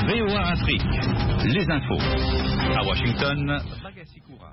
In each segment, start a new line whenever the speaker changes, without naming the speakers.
VOA Afrique, les infos. À Washington, Bagassi-Koura.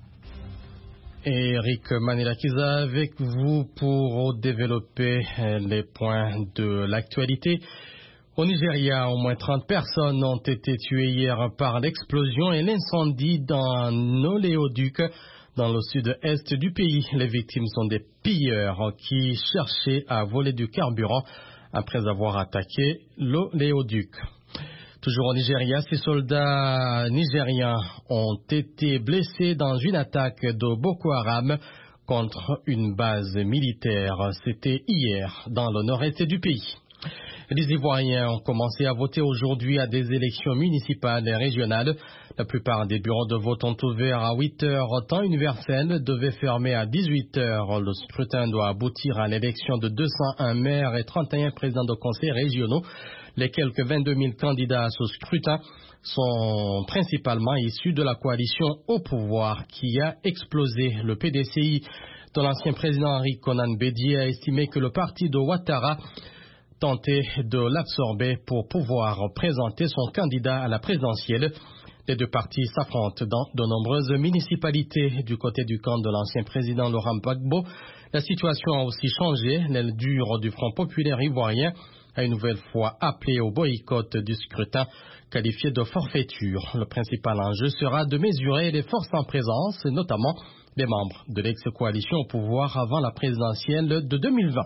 Eric Manilakiza avec vous pour développer les points de l'actualité. Au Nigeria, au moins 30 personnes ont été tuées hier par l'explosion et l'incendie dans un oléoduc dans le sud-est du pays. Les victimes sont des pilleurs qui cherchaient à voler du carburant après avoir attaqué l'oléoduc. Toujours au Nigeria, 6 soldats nigériens ont été blessés dans une attaque de Boko Haram contre une base militaire. C'était hier dans le nord-est du pays. Les Ivoiriens ont commencé à voter aujourd'hui à des élections municipales et régionales. La plupart des bureaux de vote ont ouvert à 8 heures. Temps universel devait fermer à 18 heures. Le scrutin doit aboutir à l'élection de 201 maires et 31 présidents de conseils régionaux. Les quelques 22 000 candidats à ce scrutin sont principalement issus de la coalition au pouvoir qui a explosé. Le PDCI de l'ancien président Henri Konan Bédié a estimé que le parti de Ouattara tentait de l'absorber pour pouvoir présenter son candidat à la présidentielle. Les deux partis s'affrontent dans de nombreuses municipalités. Du côté du camp de l'ancien président Laurent Gbagbo, la situation a aussi changé. L'aile dure du Front populaire ivoirien a une nouvelle fois appelé au boycott du scrutin qualifié de forfaiture. Le principal enjeu sera de mesurer les forces en présence, notamment des membres de l'ex-coalition au pouvoir avant la présidentielle de 2020.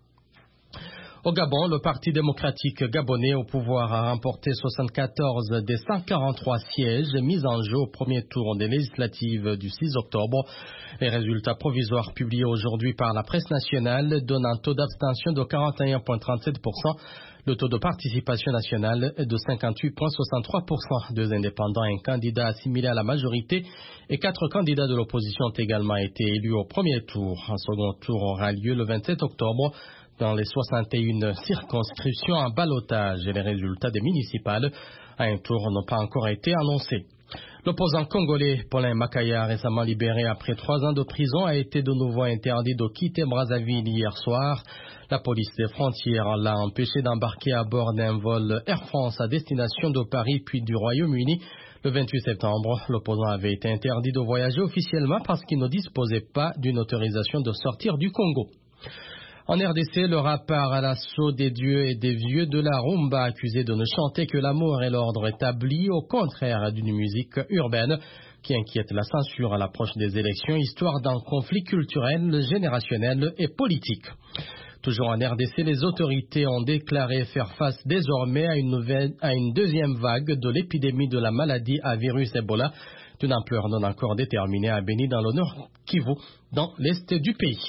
Au Gabon, le Parti démocratique gabonais au pouvoir a remporté 74 des 143 sièges mis en jeu au premier tour des législatives du 6 octobre. Les résultats provisoires publiés aujourd'hui par la presse nationale donnent un taux d'abstention de 41,37%. Le taux de participation nationale est de 58,63%. 2 indépendants et un candidat assimilé à la majorité et 4 candidats de l'opposition ont également été élus au premier tour. Un second tour aura lieu le 27 octobre. Dans les 61 circonscriptions en ballottage et les résultats des municipales à un tour n'ont pas encore été annoncés. L'opposant congolais Paulin Makaya, récemment libéré après 3 ans de prison, a été de nouveau interdit de quitter Brazzaville hier soir. La police des frontières l'a empêché d'embarquer à bord d'un vol Air France à destination de Paris puis du Royaume-Uni. Le 28 septembre, l'opposant avait été interdit de voyager officiellement parce qu'il ne disposait pas d'une autorisation de sortir du Congo. En RDC, le rappeur à l'assaut des dieux et des vieux de la rumba, accusé de ne chanter que l'amour et l'ordre établi, au contraire d'une musique urbaine qui inquiète la censure à l'approche des élections, histoire d'un conflit culturel, générationnel et politique. Toujours en RDC, les autorités ont déclaré faire face désormais à une deuxième vague de l'épidémie de la maladie à virus Ebola, d'une ampleur non encore déterminée à Beni dans le Nord Kivu, dans l'est du pays.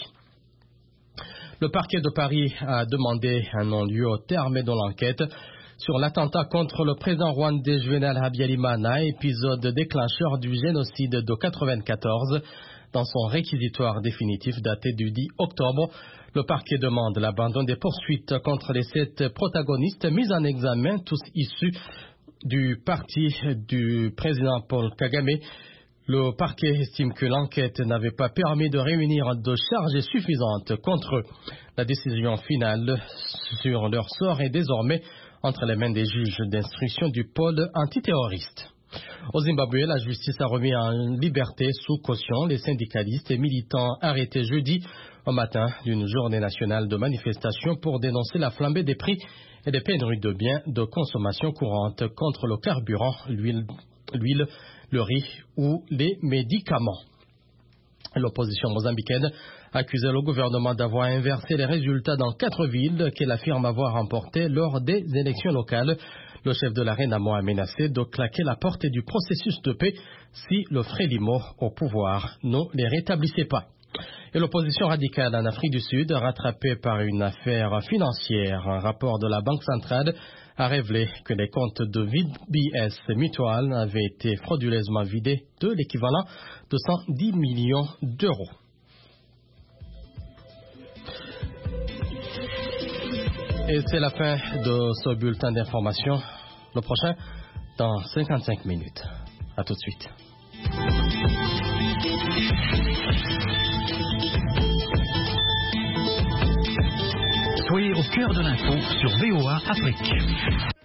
Le parquet de Paris a demandé un non-lieu au terme de l'enquête sur l'attentat contre le président rwandais Juvenal Habyarimana, épisode déclencheur du génocide de 1994. Dans son réquisitoire définitif daté du 10 octobre, le parquet demande l'abandon des poursuites contre les 7 protagonistes mis en examen, tous issus du parti du président Paul Kagame. Le parquet estime que l'enquête n'avait pas permis de réunir de charges suffisantes contre eux. La décision finale sur leur sort est désormais entre les mains des juges d'instruction du pôle antiterroriste. Au Zimbabwe, la justice a remis en liberté sous caution les syndicalistes et militants arrêtés jeudi au matin d'une journée nationale de manifestation pour dénoncer la flambée des prix et des pénuries de biens de consommation courante contre le carburant, l'huile, le riz ou les médicaments. L'opposition mozambicaine accusait le gouvernement d'avoir inversé les résultats dans 4 villes qu'elle affirme avoir remportées lors des élections locales. Le chef de la Renamo a menacé de claquer la porte du processus de paix si le Frélimo au pouvoir ne les rétablissait pas. Et l'opposition radicale en Afrique du Sud, rattrapée par une affaire financière, un rapport de la Banque centrale a révélé que les comptes de VBS Mutual avaient été frauduleusement vidés de l'équivalent de 110 millions d'euros. Et c'est la fin de ce bulletin d'information. Le prochain, dans 55 minutes. À tout de suite.
Soyez au cœur de l'info sur VOA Afrique.